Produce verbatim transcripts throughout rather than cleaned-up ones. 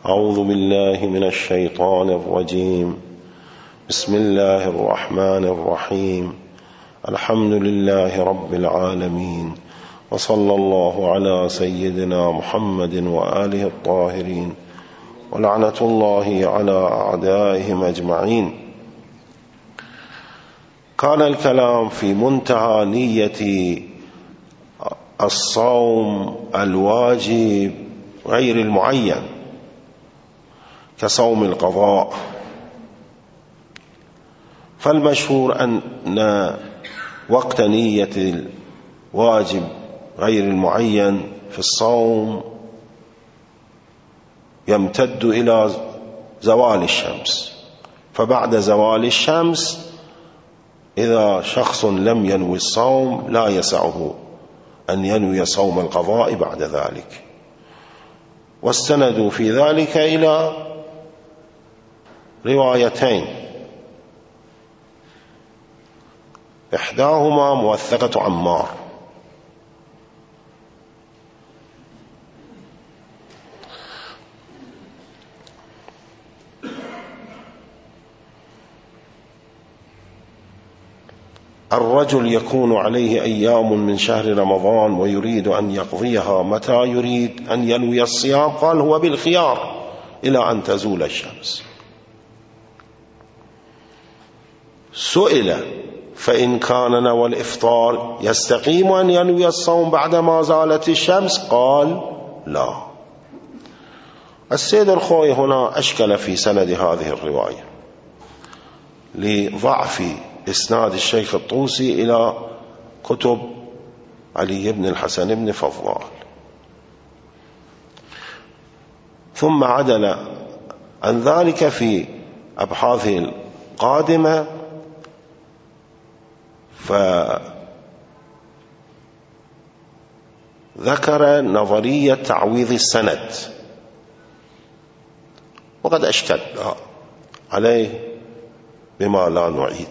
أعوذ بالله من الشيطان الرجيم. بسم الله الرحمن الرحيم. الحمد لله رب العالمين، وصلى الله على سيدنا محمد وآله الطاهرين، ولعنة الله على أعدائهم أجمعين. كان الكلام في منتهى نية الصوم الواجب غير المعين كصوم القضاء، فالمشهور أن وقت نية الواجب غير المعين في الصوم يمتد إلى زوال الشمس، فبعد زوال الشمس إذا شخص لم ينوي الصوم لا يسعه أن ينوي صوم القضاء بعد ذلك. واستندوا في ذلك إلى روايتين، إحداهما موثقة عمار، الرجل يكون عليه أيام من شهر رمضان ويريد أن يقضيها متى يريد أن ينوي الصيام، قال هو بالخيار إلى أن تزول الشمس. سئل فإن كان نوى الإفطار يستقيم أن ينوي الصوم بعدما زالت الشمس؟ قال لا. السيد الخوي هنا أشكل في سند هذه الرواية لضعف إسناد الشيخ الطوسي إلى كتب علي بن الحسن بن فضال، ثم عدل عن ذلك في أبحاثه القادمة، فذكر نظرية تعويض السند، وقد أشكل عليه بما لا نعيد.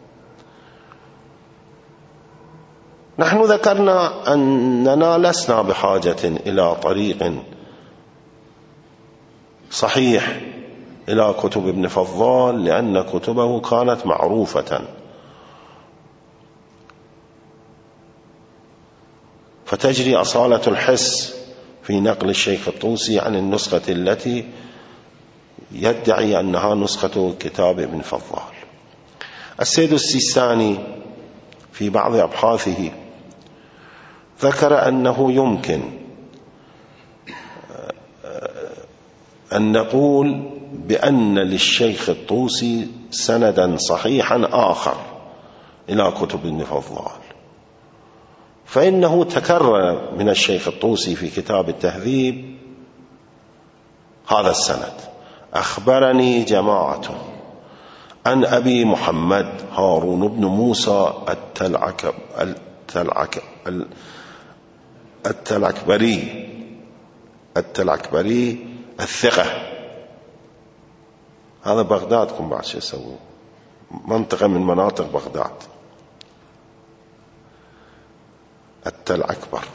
نحن ذكرنا أننا لسنا بحاجة إلى طريق صحيح إلى كتب ابن فضال، لأن كتبه كانت معروفة، فتجري أصالة الحس في نقل الشيخ الطوسي عن النسخة التي يدعي أنها نسخة كتاب ابن فضال. السيد السيستاني في بعض أبحاثه ذكر أنه يمكن أن نقول بأن للشيخ الطوسي سندا صحيحا آخر إلى كتب ابن فضال، فإنه تكرر من الشيخ الطوسي في كتاب التهذيب هذا السند: أخبرني جماعة عن أبي محمد هارون بن موسى التلعك التلعك التلعكبري التلعكبري الثقة. هذا بغدادكم بعد شو يسوون، منطقة من مناطق بغداد، التلعكبر،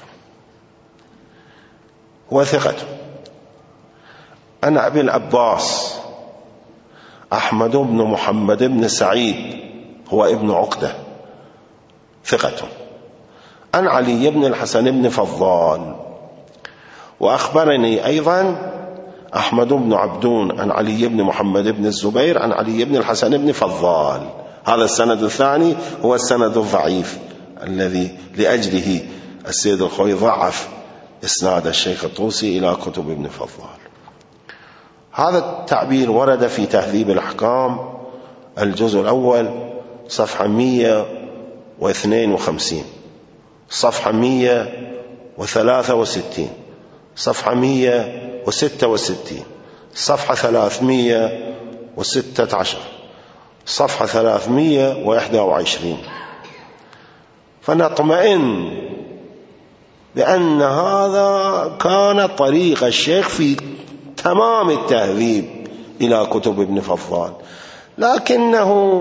هو ثقة. أنا أبي العباس أحمد بن محمد بن سعيد هو ابن عقدة ثقة، عن علي بن الحسن بن فضال. وأخبرني أيضا أحمد بن عبدون عن علي بن محمد بن الزبير عن علي بن الحسن بن فضال. هذا السند الثاني هو السند الضعيف الذي لأجله السيد الخوي ضعف إسناد الشيخ الطوسي إلى كتب ابن فضال. هذا التعبير ورد في تهذيب الأحكام الجزء الأول صفحة مئة واثنين وخمسين، صفحة مئة وثلاثة وستين، صفحة مئة وستة وستين، صفحة ثلاثمئة وستة عشر، صفحة ثلاثمئة وواحد وعشرين. فنطمئن بأن هذا كان طريق الشيخ في تمام التهذيب إلى كتب ابن فضال، لكنه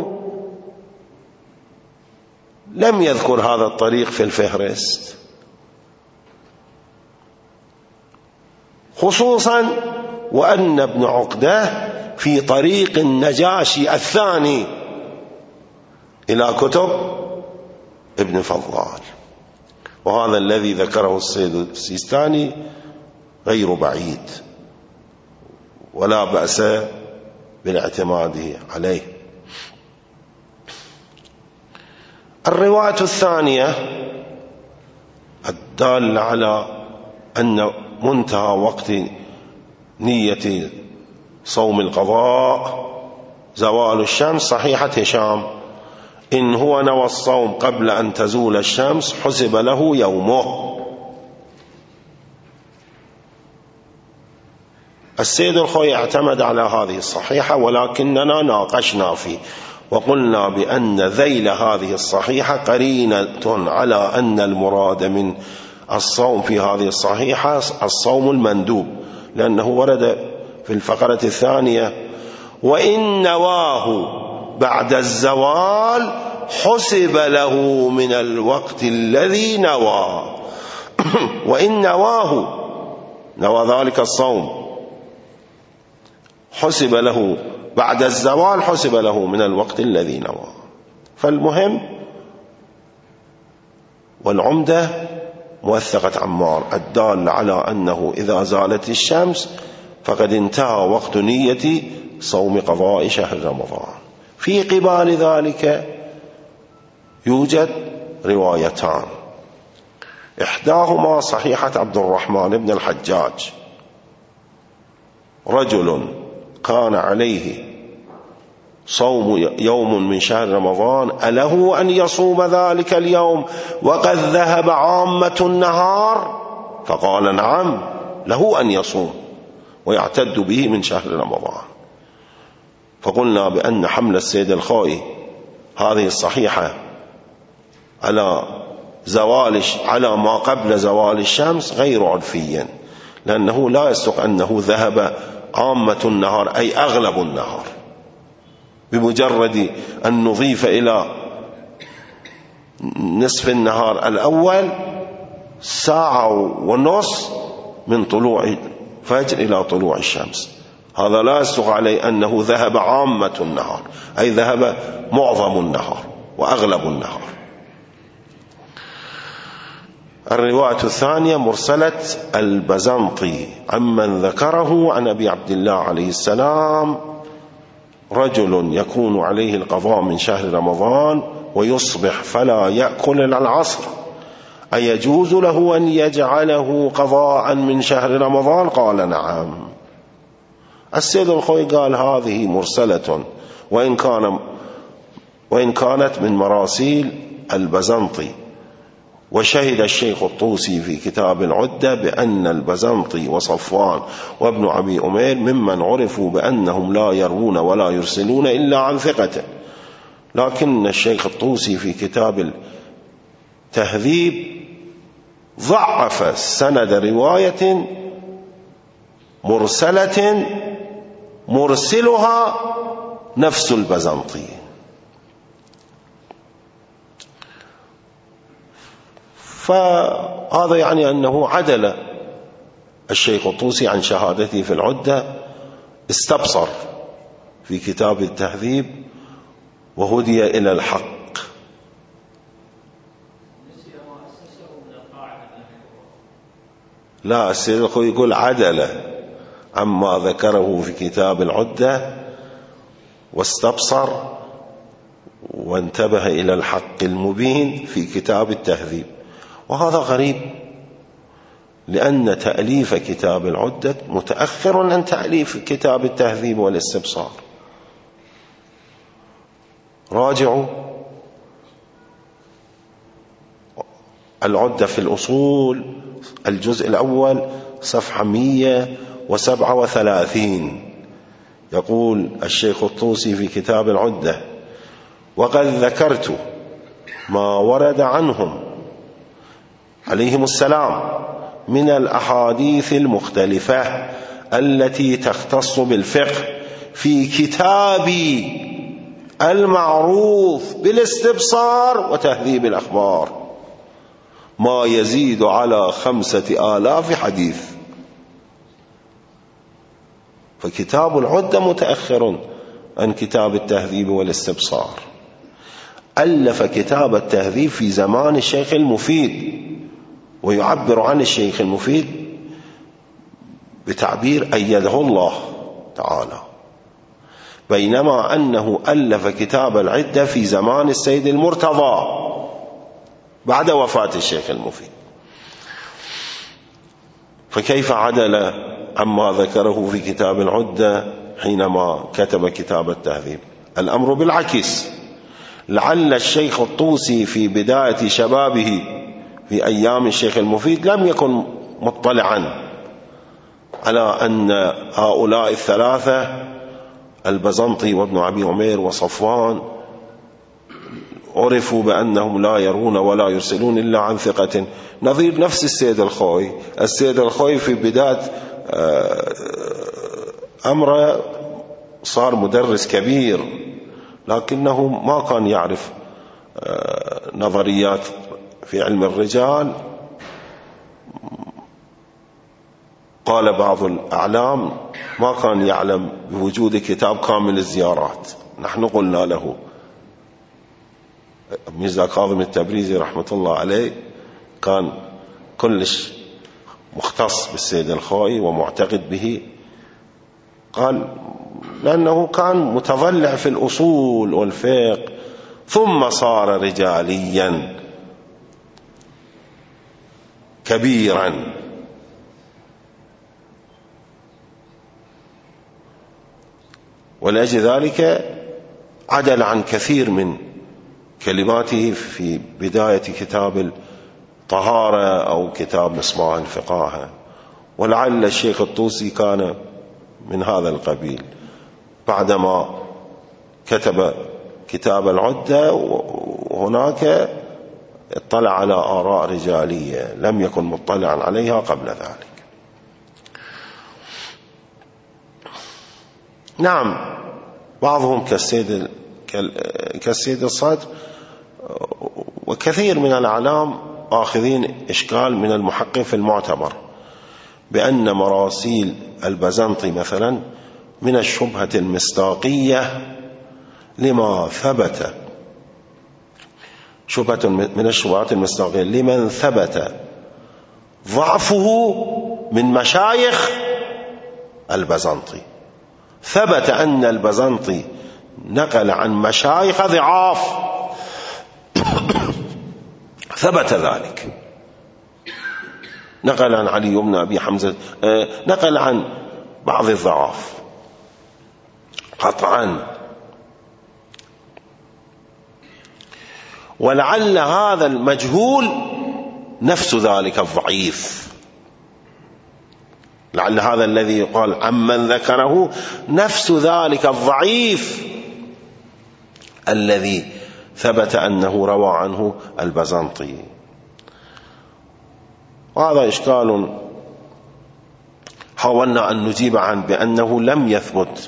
لم يذكر هذا الطريق في الفهرست، خصوصا وأن ابن عقدة في طريق النجاشي الثاني إلى كتب ابن فضال. وهذا الذي ذكره السيد السيستاني غير بعيد ولا بأس بالاعتماد عليه. الرواية الثانية الدالة على أن منتهى وقت نية صوم القضاء زوال الشمس، صحيحة هشام: إن هو نوى الصوم قبل أن تزول الشمس حسب له يومه. السيد الخوي اعتمد على هذه الصحيحة، ولكننا ناقشنا فيه وقلنا بأن ذيل هذه الصحيحة قرينة على أن المراد من الصوم في هذه الصحيحة الصوم المندوب، لأنه ورد في الفقرة الثانية: وإن نواه بعد الزوال حسب له من الوقت الذي نوى. وإن نواه، نوى ذلك الصوم، حسب له بعد الزوال حسب له من الوقت الذي نوى. فالمهم والعمدة موثقة عمار الدال على أنه إذا زالت الشمس فقد انتهى وقت نية صوم قضاء شهر رمضان. في قبال ذلك يوجد روايتان، إحداهما صحيحة عبد الرحمن بن الحجاج: رجل كان عليه صوم يوم من شهر رمضان أله أن يصوم ذلك اليوم وقد ذهب عامة النهار؟ فقال: نعم، له أن يصوم ويعتد به من شهر رمضان. فقلنا بأن حمل السيد الخوئي هذه الصحيحة على زوال على ما قبل زوال الشمس غير عرفيا، لأنه لا يصدق أنه ذهب عامة النهار أي أغلب النهار. بمجرد أن نضيف إلى نصف النهار الأول ساعة ونص من طلوع الفجر إلى طلوع الشمس، هذا لا يصدق عليه أنه ذهب عامة النهار أي ذهب معظم النهار وأغلب النهار. الرواية الثانية مرسلة البزنطي عمن ذكره عن أبي عبد الله عليه السلام: رجل يكون عليه القضاء من شهر رمضان ويصبح فلا يأكل إلى العصر، أيجوز له أن يجعله قضاء من شهر رمضان؟ قال: نعم. السيد الخوي قال: هذه مرسلة، وإن كان وإن كانت من مراسيل البزنطي. وشهد الشيخ الطوسي في كتاب العدة بأن البزنطي وصفوان وابن أبي أمير ممن عرفوا بأنهم لا يروون ولا يرسلون إلا عن ثقة، لكن الشيخ الطوسي في كتاب التهذيب ضعف سند رواية مرسلة مرسلها نفس البزنطي. فهذا يعني أنه عدل الشيخ الطوسي عن شهادته في العدة، استبصر في كتاب التهذيب وهدي إلى الحق. لا، السيد الخوي يقول عدل عما ذكره في كتاب العدة واستبصر وانتبه إلى الحق المبين في كتاب التهذيب. وهذا غريب، لأن تأليف كتاب العدة متأخر عن تأليف كتاب التهذيب والاستبصار. راجعوا العدة في الأصول الجزء الأول صفحة مئة وسبعة وثلاثين، يقول الشيخ الطوسي في كتاب العدة: وقد ذكرت ما ورد عنهم عليهم السلام من الأحاديث المختلفة التي تختص بالفقه في كتابي المعروف بالاستبصار وتهذيب الأخبار، ما يزيد على خمسة آلاف حديث. فكتاب العدة متأخر عن كتاب التهذيب والاستبصار. ألف كتاب التهذيب في زمان الشيخ المفيد، ويعبر عن الشيخ المفيد بتعبير أيده الله تعالى، بينما أنه ألف كتاب العدة في زمان السيد المرتضى بعد وفاة الشيخ المفيد. فكيف عدل عما ذكره في كتاب العدة حينما كتب كتاب التهذيب؟ الأمر بالعكس. لعل الشيخ الطوسي في بداية شبابه في أيام الشيخ المفيد لم يكن مطلعا على أن هؤلاء الثلاثة البزنطي وابن أبي عمير وصفوان عرفوا بأنهم لا يرون ولا يرسلون إلا عن ثقة، نظير نفس السيد الخوي. السيد الخوي في بداية أمره صار مدرس كبير، لكنه ما كان يعرف نظريات في علم الرجال. قال بعض الأعلام ما كان يعلم بوجود كتاب كامل الزيارات. نحن قلنا له، ميرزا كاظم التبريزي رحمة الله عليه كان كلش مختص بالسيد الخوئي ومعتقد به، قال لأنه كان متضلع في الأصول والفقه ثم صار رجاليا كبيرا. ولأجل ذلك عدل عن كثير من كلماته في بداية كتاب الطهارة أو كتاب مصباح الفقاهة. ولعل الشيخ الطوسي كان من هذا القبيل، بعدما كتب كتاب العدة وهناك اطلع على آراء رجالية لم يكن مطلعا عليها قبل ذلك. نعم، بعضهم كالسيد كالسيد الصدر وكثير من الأعلام آخذين إشكال من المحقق في المعتبر بأن مراسيل البزنطي مثلا من الشبهة المصداقية لما ثبت، شبهة من الشبهات المصداقية لمن ثبت ضعفه من مشايخ البزنطي. ثبت أن البزنطي نقل عن مشايخ ضعاف، ثبت ذلك، نقل عن علي بن أبي حمزة، نقل عن بعض الضعاف قطعا. ولعل هذا المجهول نفس ذلك الضعيف، لعل هذا الذي يقال عمن ذكره نفس ذلك الضعيف الذي ثبت أنه روى عنه البزنطي. وهذا إشكال حاولنا أن نجيب عنه بأنه لم يثبت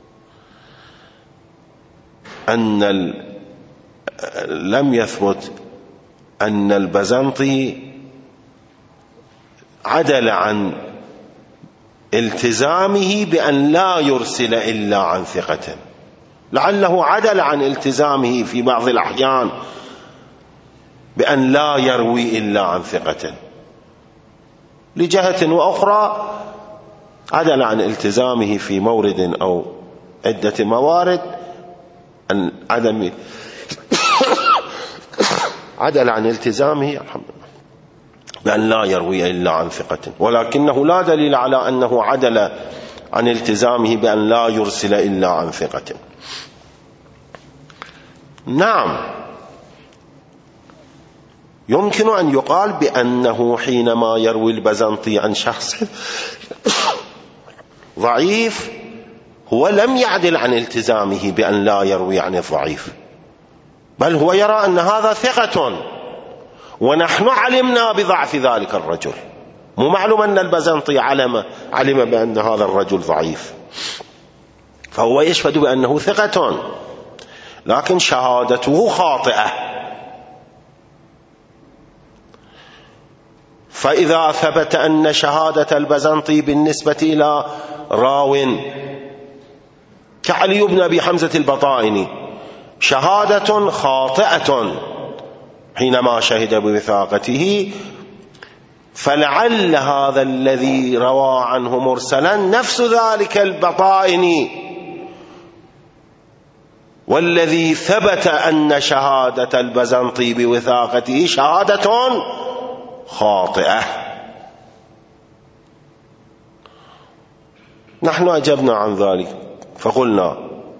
أن ال... لم يثبت أن البزنطي عدل عن التزامه بأن لا يرسل إلا عن ثقة. لعله عدل عن التزامه في بعض الأحيان بأن لا يروي إلا عن ثقة، لجهة وأخرى عدل عن التزامه في مورد أو عدة موارد أن عدم عدل عن التزامه بأن لا يروي إلا عن ثقة، ولكنه لا دليل على أنه عدل عن التزامه بأن لا يرسل إلا عن ثقة. نعم، يمكن أن يقال بأنه حينما يروي البزنطي عن شخص ضعيف هو لم يعدل عن التزامه بأن لا يروي عن الضعيف، بل هو يرى أن هذا ثقة، ونحن علمنا بضعف ذلك الرجل. مو معلوم أن البزنطي علم علم بأن هذا الرجل ضعيف، فهو يشهد بأنه ثقة، لكن شهادته خاطئة. فإذا ثبت أن شهادة البزنطي بالنسبة إلى راو كعلي بن أبي حمزة البطائني شهادة خاطئة حينما شهد بوثاقته، فلعل هذا الذي روى عنه مرسلا نفس ذلك البطائني، والذي ثبت أن شهادة البزنطي بوثاقته شهادة خاطئة. نحن أجبنا عن ذلك فقلنا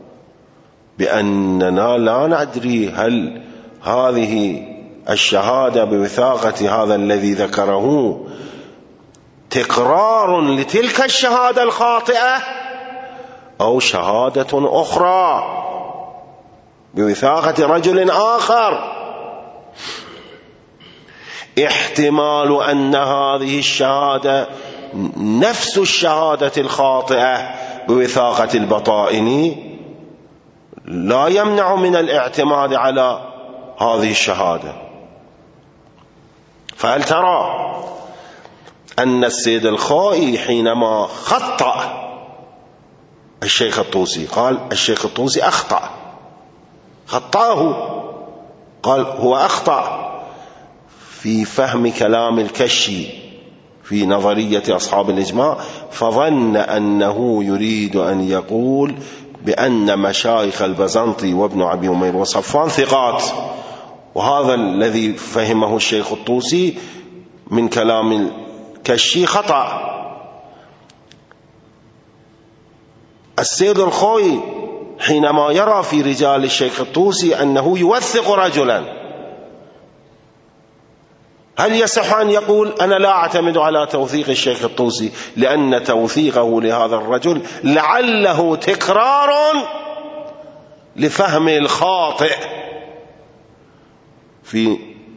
بأننا لا ندري هل هذه الشهادة بوثاقة هذا الذي ذكره تكرار لتلك الشهادة الخاطئة أو شهادة أخرى بوثاقة رجل آخر. احتمال أن هذه الشهادة نفس الشهادة الخاطئة بوثاقة البطائني لا يمنع من الاعتماد على هذه الشهادة. فهل ترى أن السيد الخوئي حينما خطأ الشيخ الطوسي قال الشيخ الطوسي أخطأ، خطأه، قال هو أخطأ في فهم كلام الكشي في نظرية أصحاب الإجماع، فظن أنه يريد أن يقول بأن مشايخ البزنطي وابن أبي عمير وصفوان ثقات، وهذا الذي فهمه الشيخ الطوسي من كلام الكشي خطأ. السيد الخوئي حينما يرى في رجال الشيخ الطوسي أنه يوثق رجلا، هل يصح أن يقول أنا لا أعتمد على توثيق الشيخ الطوسي لأن توثيقه لهذا الرجل لعله تكرار لفهم الخاطئ في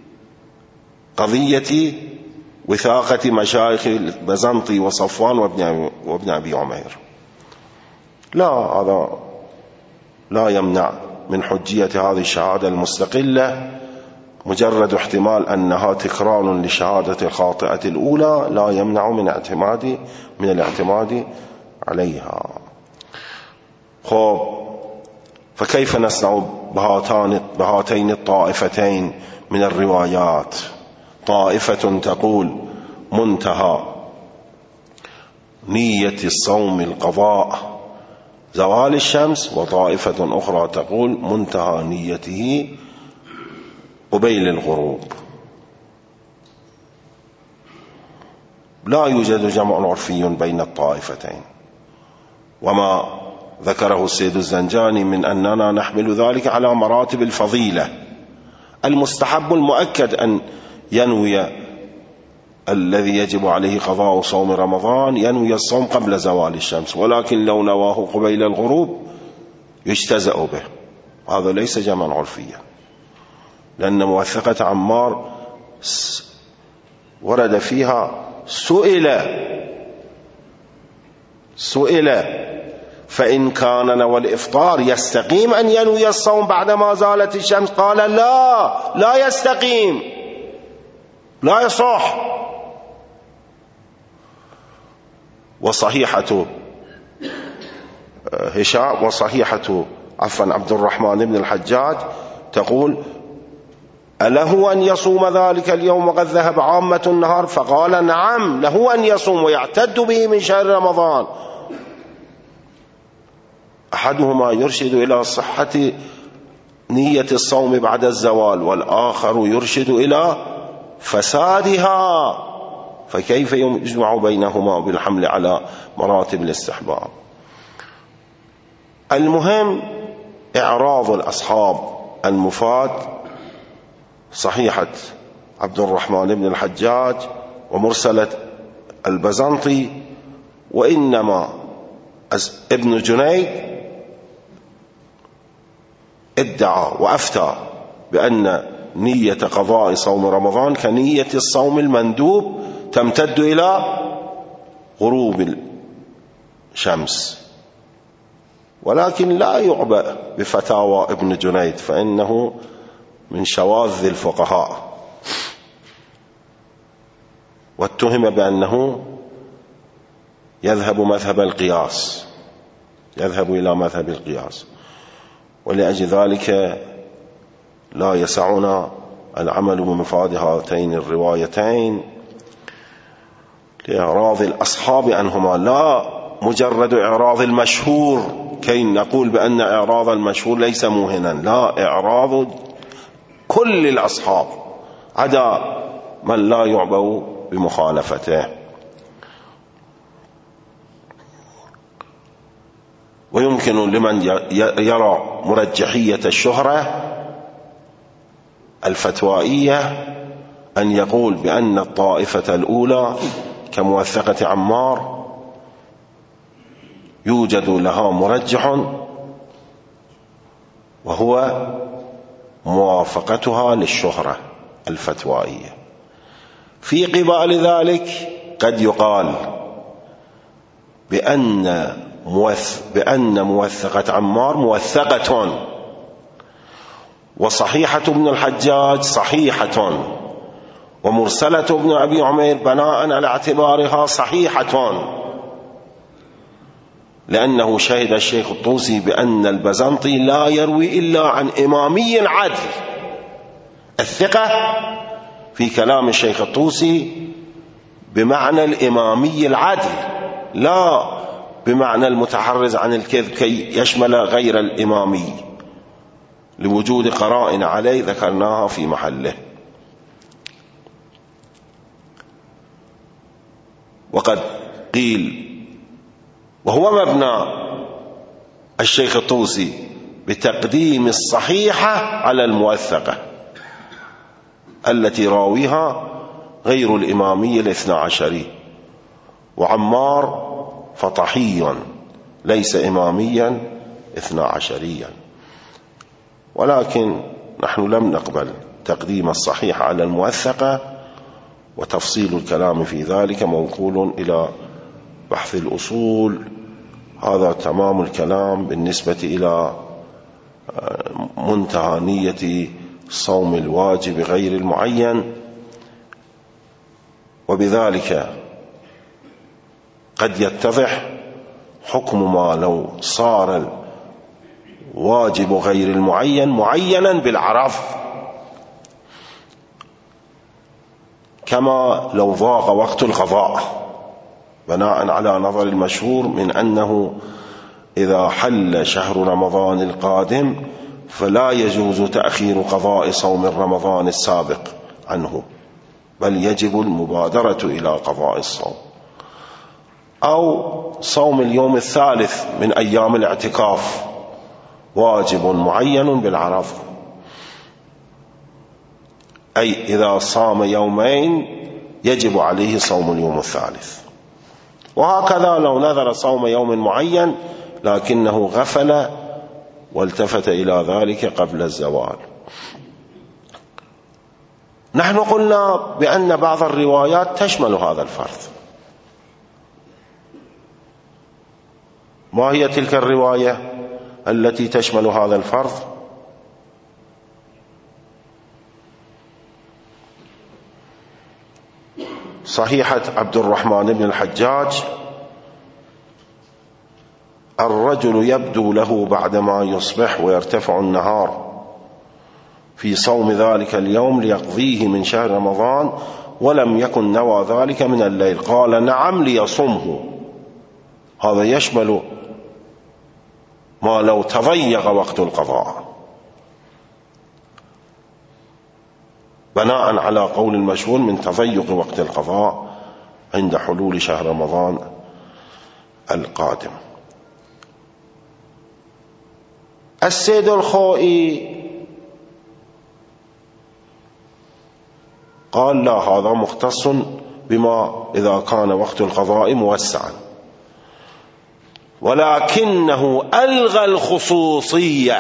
قضية وثاقة مشايخ البزنطي وصفوان وابن أبي عمير؟ لا، هذا لا يمنع من حجية هذه الشهادة المستقلة. مجرد احتمال أنها تكرار لشهادة الخاطئة الأولى لا يمنع من اعتماد من الاعتماد عليها. خب، فكيف نصنع بهاتين الطائفتين من الروايات؟ طائفة تقول منتهى نية الصوم القضاء زوال الشمس، وطائفة أخرى تقول منتهى نيته قبيل الغروب. لا يوجد جمع عرفي بين الطائفتين، وما ذكره السيد الزنجاني من أننا نحمل ذلك على مراتب الفضيلة. المستحب المؤكد أن ينوي الذي يجب عليه قضاء صوم رمضان ينوي الصوم قبل زوال الشمس، ولكن لو نواه قبيل الغروب يجتزأ به. هذا ليس جمعا عرفيا، لأن موثقة عمار ورد فيها سئل سئل فإن كان نوى الإفطار يستقيم أن ينوي الصوم بعدما زالت الشمس؟ قال لا، لا يستقيم، لا يصح. وصحيحة هشام وصحيحة عفوا عبد الرحمن بن الحجاج تقول أله أن يصوم ذلك اليوم وقد ذهب عامة النهار؟ فقال نعم، له أن يصوم ويعتد به من شهر رمضان. أحدهما يرشد إلى صحة نية الصوم بعد الزوال، والآخر يرشد إلى فسادها، فكيف يجمع بينهما بالحمل على مراتب الاستحباب؟ المهم إعراض الأصحاب المفاد صحيحة عبد الرحمن بن الحجاج ومرسلة البزنطي. وإنما ابن جنيد ادعى وأفتى بأن نية قضاء صوم رمضان كنية الصوم المندوب تمتد إلى غروب الشمس، ولكن لا يعبأ بفتاوى ابن جنيد فإنه من شواذ الفقهاء. واتهم بأنه يذهب مذهب القياس يذهب إلى مذهب القياس، ولأجل ذلك لا يسعنا العمل بمفاد هاتين الروايتين لإعراض الأصحاب عنهما، لا مجرد إعراض المشهور كي نقول بأن إعراض المشهور ليس موهنا، لا، إعراض كل الأصحاب عدا من لا يعبأ بمخالفته. ويمكن لمن يرى مرجحية الشهرة الفتوائية أن يقول بأن الطائفة الأولى كموثقة عمار يوجد لها مرجح وهو موافقتها للشهرة الفتوائية. في قبال ذلك قد يقال بأن بأن موثقة عمار موثقة، وصحيحة ابن الحجاج صحيحة، ومرسلة ابن أبي عمير بناء على اعتبارها صحيحة، لأنه شهد الشيخ الطوسي بأن البزنطي لا يروي إلا عن إمامي عدل. الثقة في كلام الشيخ الطوسي بمعنى الإمامي العدل، لا بمعنى المتحرز عن الكذب كي يشمل غير الإمامي، لوجود قرائن عليه ذكرناها في محله. وقد قيل وهو مبنى الشيخ الطوسي بتقديم الصحيحة على الموثقة التي راويها غير الإمامي الاثنى عشري، وعمار فطحي ليس إماميا اثنى عشريا. ولكن نحن لم نقبل تقديم الصحيح على الموثقة، وتفصيل الكلام في ذلك موكول إلى بحث الأصول. هذا تمام الكلام بالنسبة إلى منتهى نية صوم الواجب غير المعين. وبذلك قد يتضح حكم ما لو صار الواجب غير المعين معينا بالعرض، كما لو ضاق وقت القضاء، بناء على نظر المشهور من أنه إذا حل شهر رمضان القادم فلا يجوز تأخير قضاء صوم رمضان السابق عنه، بل يجب المبادرة إلى قضاء الصوم، أو صوم اليوم الثالث من أيام الاعتكاف واجب معين بالعرض، أي إذا صام يومين يجب عليه صوم اليوم الثالث. وهكذا لو نذر صوم يوم معين لكنه غفل والتفت إلى ذلك قبل الزوال. نحن قلنا بأن بعض الروايات تشمل هذا الفرض. ما هي تلك الرواية التي تشمل هذا الفرض؟ صحيحة عبد الرحمن بن الحجاج: الرجل يبدو له بعدما يصبح ويرتفع النهار في صوم ذلك اليوم ليقضيه من شهر رمضان ولم يكن نوى ذلك من الليل، قال نعم ليصمه. هذا يشمل ما لو تضيق وقت القضاء، بناء على قول المشهور من تضيق وقت القضاء عند حلول شهر رمضان القادم. السيد الخوئي قال لا، هذا مختص بما إذا كان وقت القضاء موسعا، ولكنه ألغى الخصوصية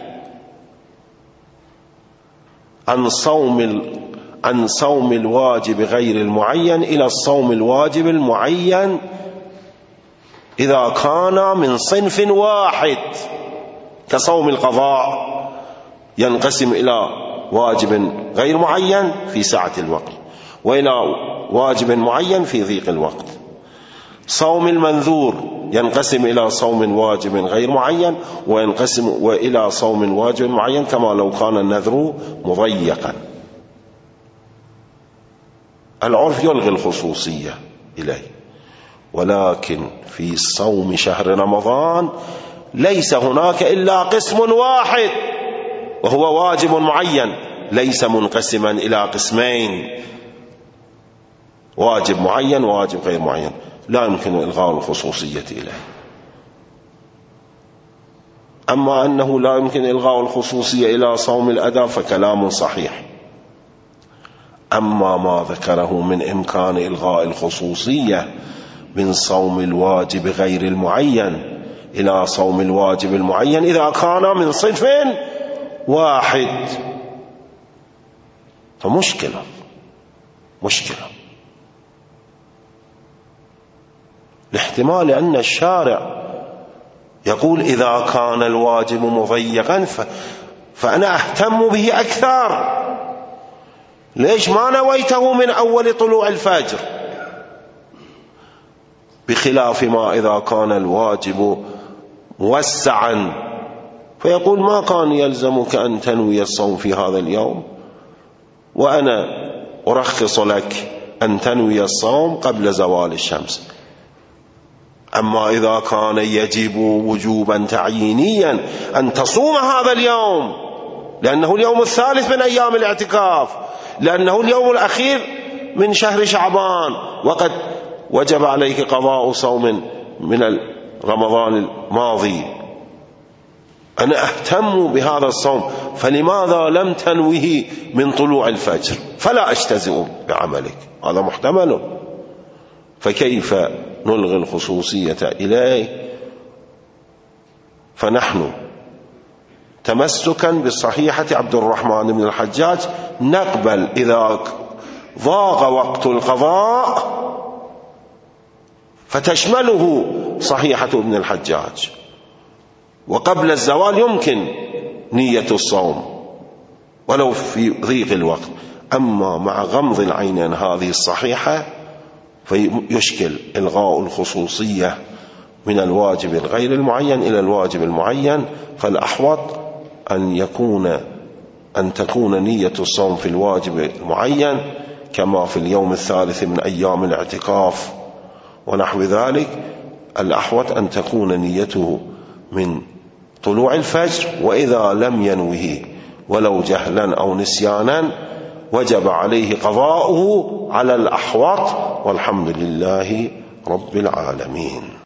عن صوم عن صوم الواجب غير المعين إلى الصوم الواجب المعين إذا كان من صنف واحد، كصوم القضاء ينقسم إلى واجب غير معين في ساعة الوقت، وإلى واجب معين في ضيق الوقت. صوم المنذور ينقسم إلى صوم واجب غير معين، وينقسم وإلى صوم واجب معين كما لو كان النذر مضيقا. العرف يلغي الخصوصية إليه، ولكن في صوم شهر رمضان ليس هناك إلا قسم واحد وهو واجب معين، ليس منقسما إلى قسمين، واجب معين وواجب غير معين، لا يمكن إلغاء الخصوصية إليه. أما أنه لا يمكن إلغاء الخصوصية إلى صوم الأداء فكلام صحيح. أما ما ذكره من إمكان إلغاء الخصوصية من صوم الواجب غير المعين إلى صوم الواجب المعين إذا كان من صنف واحد فمشكلة مشكلة لاحتمال أن الشارع يقول إذا كان الواجب مضيقا ف... فأنا أهتم به أكثر. ليش ما نويته من أول طلوع الفجر؟ بخلاف ما إذا كان الواجب موسعا فيقول ما كان يلزمك أن تنوي الصوم في هذا اليوم، وأنا أرخص لك أن تنوي الصوم قبل زوال الشمس. أما إذا كان يجب وجوبا تعيينيا أن تصوم هذا اليوم لأنه اليوم الثالث من أيام الاعتكاف، لأنه اليوم الأخير من شهر شعبان، وقد وجب عليك قضاء صوم من رمضان الماضي، أنا أهتم بهذا الصوم، فلماذا لم تنوه من طلوع الفجر؟ فلا أجتزئ بعملك، هذا محتمل. فكيف نلغي الخصوصية إليه؟ فنحن تمسكا بصحيحة عبد الرحمن بن الحجاج نقبل إذا ضاق وقت القضاء فتشمله صحيحة ابن الحجاج، وقبل الزوال يمكن نية الصوم ولو في ضيق الوقت. أما مع غمض العينين هذه الصحيحة فيشكل إلغاء الخصوصية من الواجب الغير المعين إلى الواجب المعين. فالأحوط أن يكون أن تكون نية الصوم في الواجب المعين كما في اليوم الثالث من أيام الاعتكاف ونحو ذلك. الأحوط أن تكون نيته من طلوع الفجر، وإذا لم ينوه ولو جهلا أو نسيانا وجب عليه قضاؤه على الأحوط، والحمد لله رب العالمين.